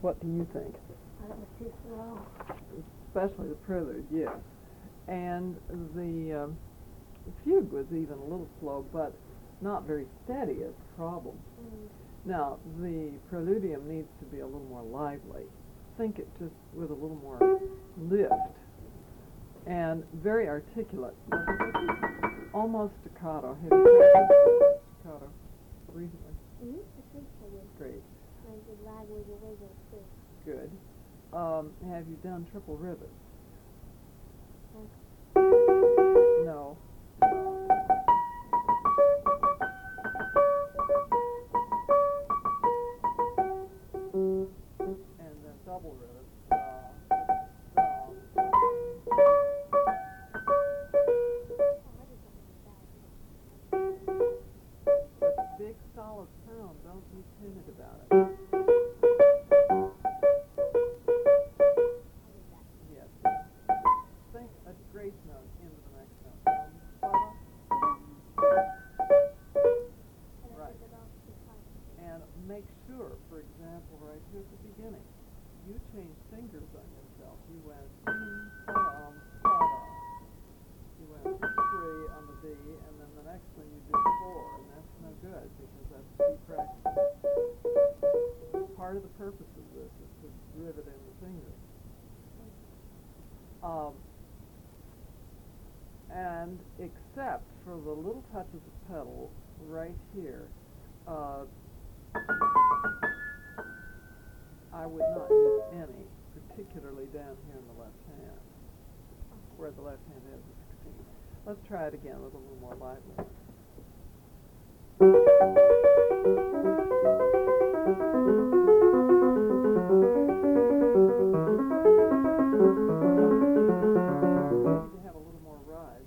What do you think? That was too slow. Especially the prelude, yes. And the fugue was even a little slow, but not very steady is the problem. Now, the preludium needs to be a little more lively. Think it just with a little more lift. And very articulate. Almost staccato. Have you practiced staccato recently? I think so, yes. Great. I did lag wiggle wiggle too. Good. Have you done triple rivets? No. And then double rivets. Big solid sound. Don't be timid about it. Yes. Think a grace note into the next note. Right. And make sure, for example, right here at the beginning, you changed fingers on yourself. You went you went 3 on the D, and then the next one you did 4, and that's no good because that's key practice. Part of the purpose of this is to rivet in the fingers. And except for the little touches of pedal right here, I would not use any, particularly down here in the left hand, where the left hand has the 16. Let's try it again with a little more lively. To have a little more rise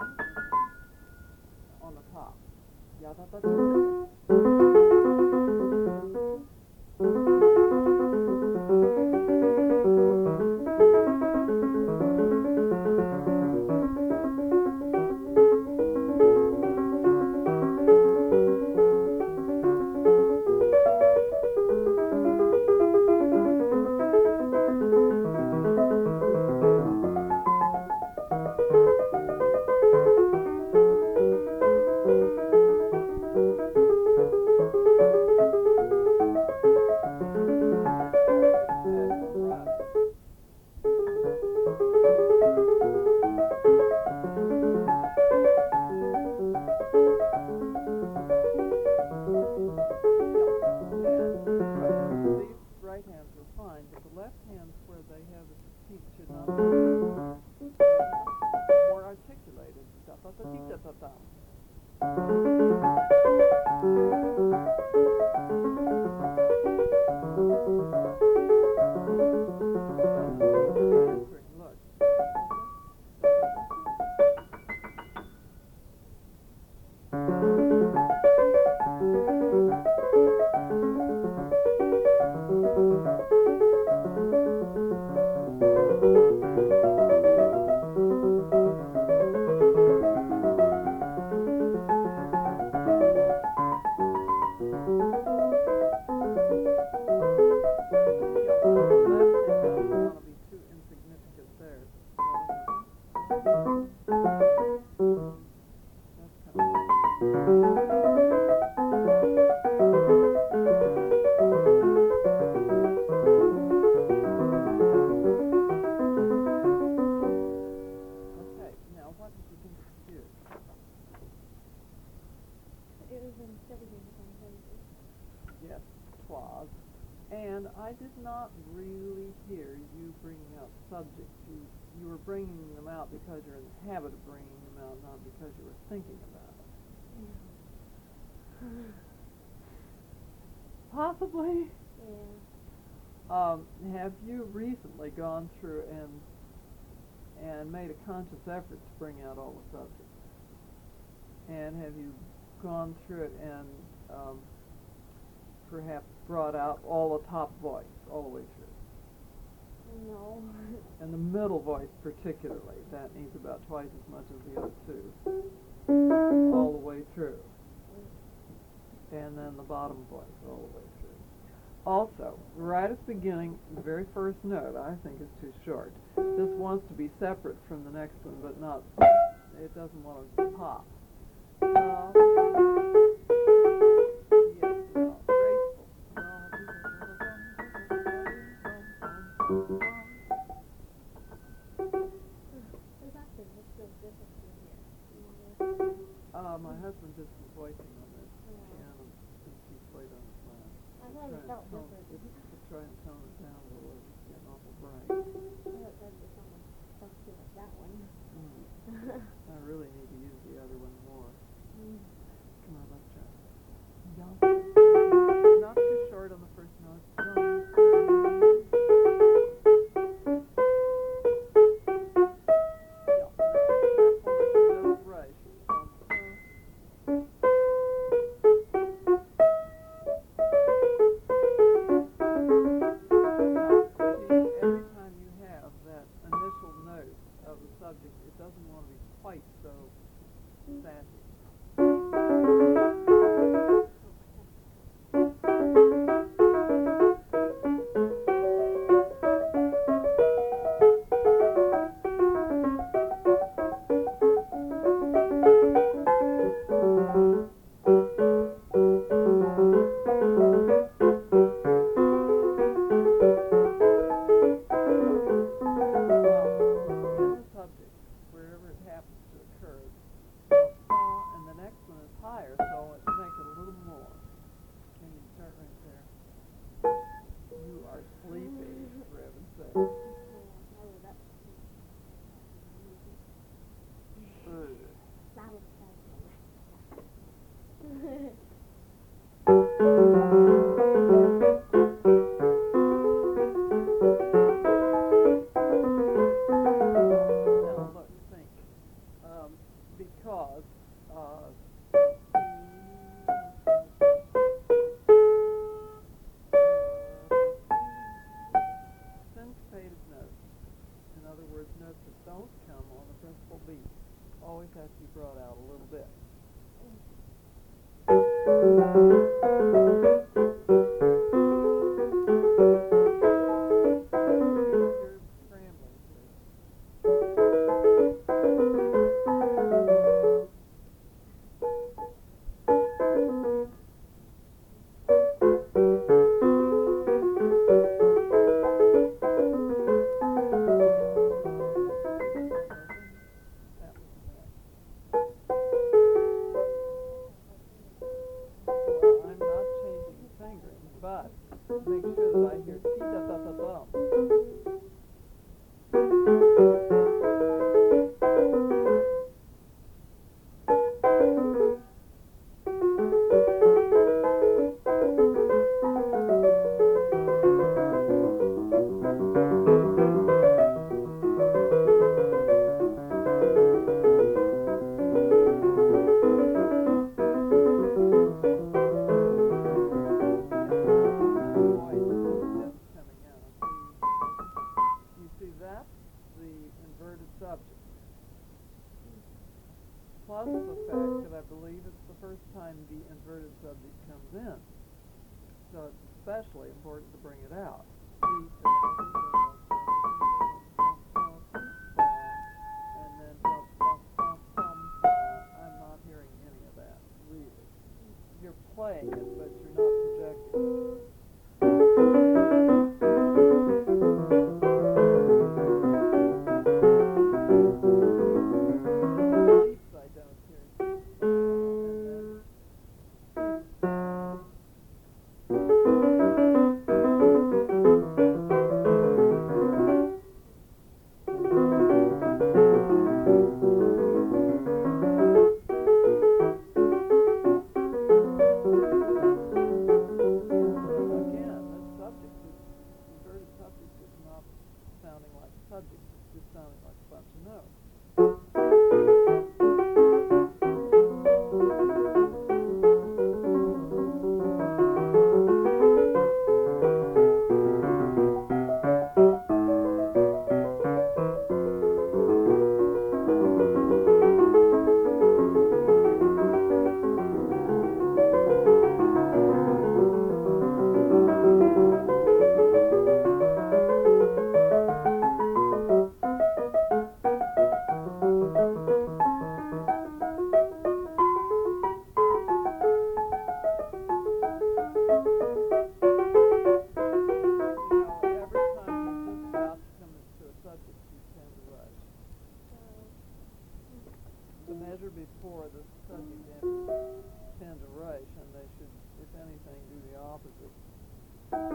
on the top. Yeah, that's more articulated. Look. Yes, clause. And I did not really hear you bringing out subjects. You were bringing them out because you're in the habit of bringing them out, not because you were thinking about it. Yeah. Possibly. Yeah. Have you recently gone through and made a conscious effort to bring out all the subjects? And have you gone through it and perhaps brought out all the top voice all the way through? No. And the middle voice particularly, that needs about twice as much as the other two, all the way through. And then the bottom voice all the way through. Also, right at the beginning, the very first note, I think is too short. This wants to be separate from the next one, but not, it doesn't want to pop. Yes, graceful. There's actually just feels different from here. You wanna- My husband did some voicing on this Oh. piano since he played on the class. I thought it felt different. Try and tone it down a little. It's getting awful bright. I thought that'd be someone supposed to like that one. I really need to use the other one more. Mm. Come on, let's try. Not too short on the first note. Every time you have that initial note of the subject, it doesn't want to be quite so sassy. In the subject, wherever it happens to occur, and the next one is higher, so it makes it a little more. Can you start right there? You are sleepy, for heaven's sake. Oh, that's Ugh. that was Now look, think. Because syncopated notes, in other words, notes that don't come on the principal beat, always have to be brought out a little bit. You're scrambling here. That was bad. Well, I'm not changing the fingering, but make sure that I hear ti-da-da-da-dum. You see, that's the inverted subject. Plus the fact that I believe it's the first time the inverted subject comes in. So it's especially important to bring it out. And then I'm not hearing any of that, really. You're playing it, but you're not projecting it. Leaps I don't hear. And then emphasis.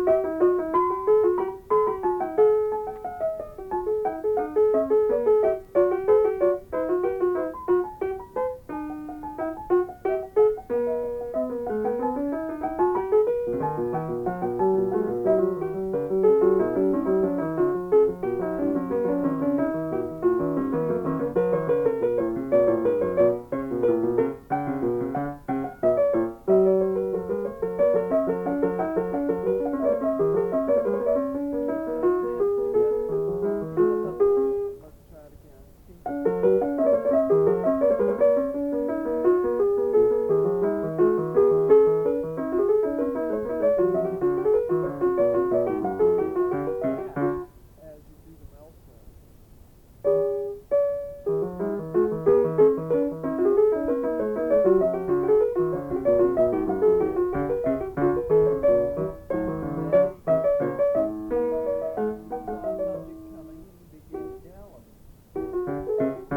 Let's try it again. As you do them elsewhere. Subject coming and begin galloping.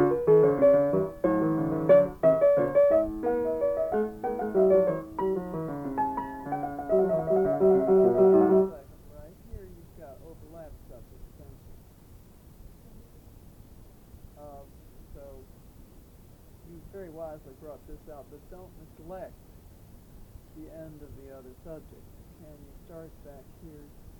Right here you've got overlap subject essentially. So you very wisely brought this out, but don't neglect the end of the other subject. Can you start back here